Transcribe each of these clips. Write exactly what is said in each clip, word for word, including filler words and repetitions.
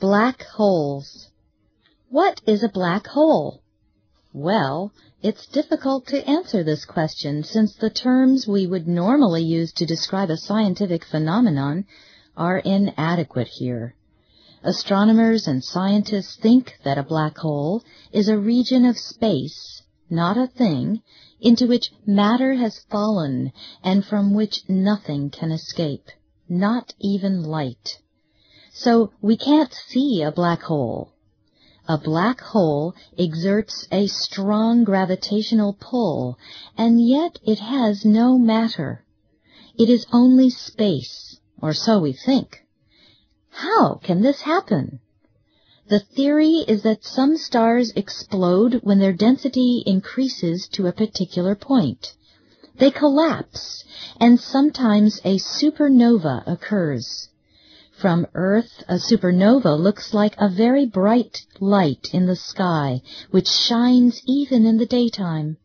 Black holes. What is a black hole? Well, it's difficult to answer this question since the terms we would normally use to describe a scientific phenomenon are inadequate here. Astronomers and scientists think that a black hole is a region of space, not a thing, into which matter has fallen and from which nothing can escape, not even light. So we can't see a black hole. A black hole exerts a strong gravitational pull, and yet it has no matter. It is only space, or so we think. How can this happen? The theory is that some stars explode when their density increases to a particular point. They collapse, and sometimes a supernova occurs. From Earth, a supernova looks like a very bright light in the sky, which shines even in the daytime.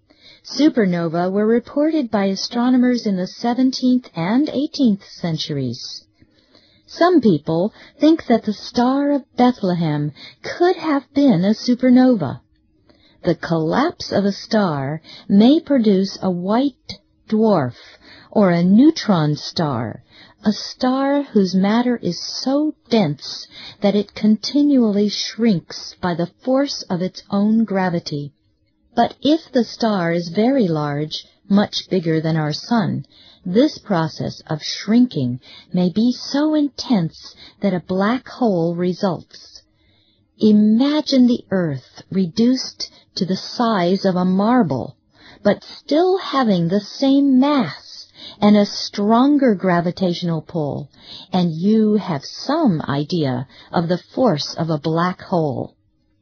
Supernovae were reported by astronomers in the seventeenth and eighteenth centuries. Some people think that the Star of Bethlehem could have been a supernova. The collapse of a star may produce a white dwarf or a neutron star, a star whose matter is so dense that it continually shrinks by the force of its own gravity. But if the star is very large, much bigger than our sun, this process of shrinking may be so intense that a black hole results. Imagine the Earth reduced to the size of a marble, but still having the same mass and a stronger gravitational pull, and you have some idea of the force of a black hole.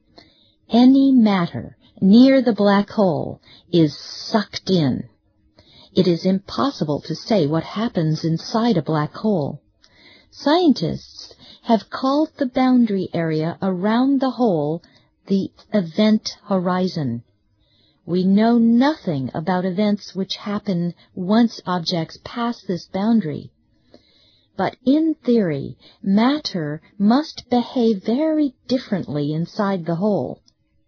Any matter near the black hole is sucked in. It is impossible to say what happens inside a black hole. Scientists have called the boundary area around the hole the event horizon. We know nothing about events which happen once objects pass this boundary. But in theory, matter must behave very differently inside the hole.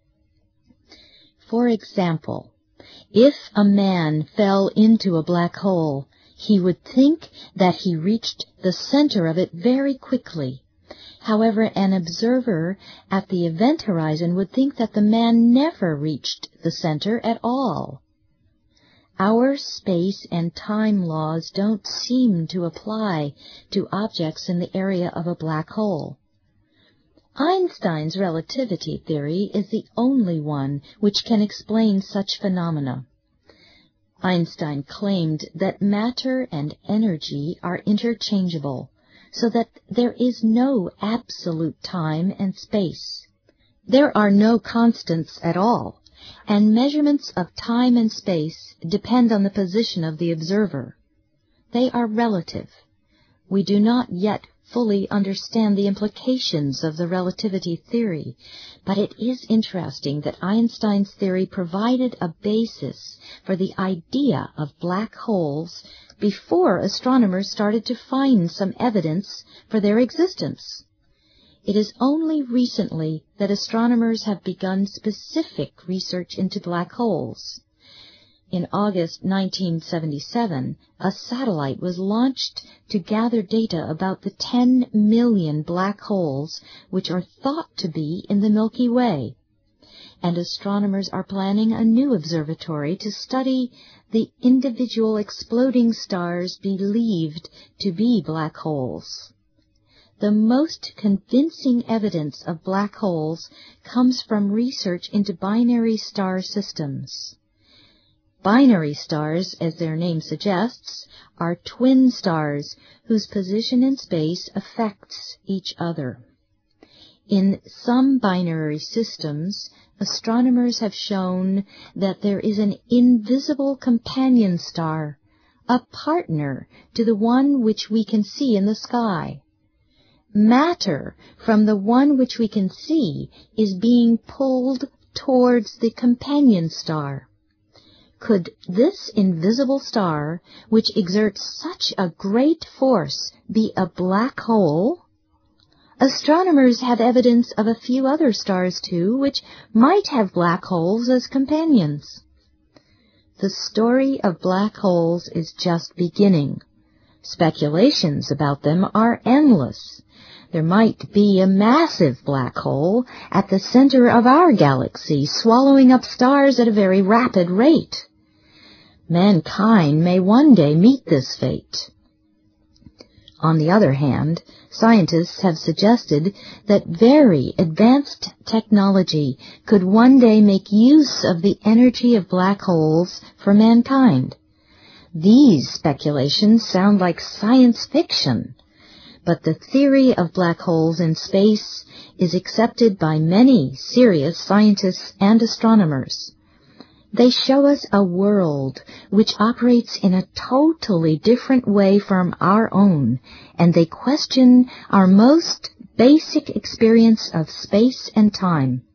For example, if a man fell into a black hole, he would think that he reached the center of it very quickly. However, an observer at the event horizon would think that the man never reached the center at all. Our space and time laws don't seem to apply to objects in the area of a black hole. Einstein's relativity theory is the only one which can explain such phenomena. Einstein claimed that matter and energy are interchangeable, so that there is no absolute time and space. There are no constants at all, and measurements of time and space depend on the position of the observer. They are relative. We do not yet fully understand the implications of the relativity theory, but it is interesting that Einstein's theory provided a basis for the idea of black holes before astronomers started to find some evidence for their existence. It is only recently that astronomers have begun specific research into black holes. In August nineteen seventy-seven, a satellite was launched to gather data about the ten million black holes which are thought to be in the Milky Way. And astronomers are planning a new observatory to study the individual exploding stars believed to be black holes. The most convincing evidence of black holes comes from research into binary star systems. Binary stars, as their name suggests, are twin stars whose position in space affects each other. In some binary systems, astronomers have shown that there is an invisible companion star, a partner to the one which we can see in the sky. Matter from the one which we can see is being pulled towards the companion star. Could this invisible star, which exerts such a great force, be a black hole? Astronomers have evidence of a few other stars, too, which might have black holes as companions. The story of black holes is just beginning. Speculations about them are endless. There might be a massive black hole at the center of our galaxy, swallowing up stars at a very rapid rate. Mankind may one day meet this fate. On the other hand, scientists have suggested that very advanced technology could one day make use of the energy of black holes for mankind. These speculations sound like science fiction, but the theory of black holes in space is accepted by many serious scientists and astronomers. They show us a world which operates in a totally different way from our own, and they question our most basic experience of space and time.